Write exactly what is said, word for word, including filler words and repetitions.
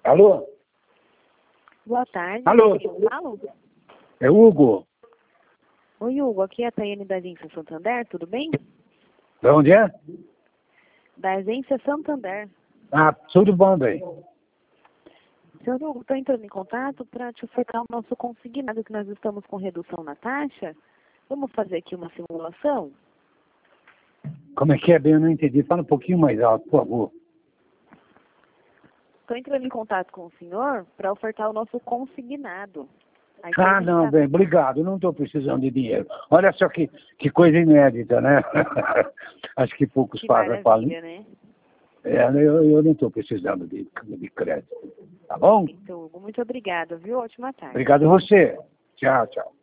Alô? Boa tarde. Alô? Eu falo? É Hugo? Oi, Hugo. Aqui é a Tayane da Agência Santander, tudo bem? De onde é? Da Agência Santander. Ah, tudo bom, bem. Senhor Hugo, estou entrando em contato para te ofertar o nosso consignado, que nós estamos com redução na taxa. Vamos fazer aqui uma simulação? Como é que é, bem? Eu não entendi. Fala um pouquinho mais alto, por favor. Estou entrando em contato com o senhor para ofertar o nosso consignado. Aqui Ah, a gente não, tá- bem, obrigado. Eu não estou precisando de dinheiro. Olha só que, que coisa inédita, né? Acho que poucos Que fazem. falam. maravilha, né? É, eu, eu não estou precisando de, de crédito. Tá bom? Então, Hugo, muito obrigada, viu? Ótima tarde. Obrigado a você. Tchau, tchau.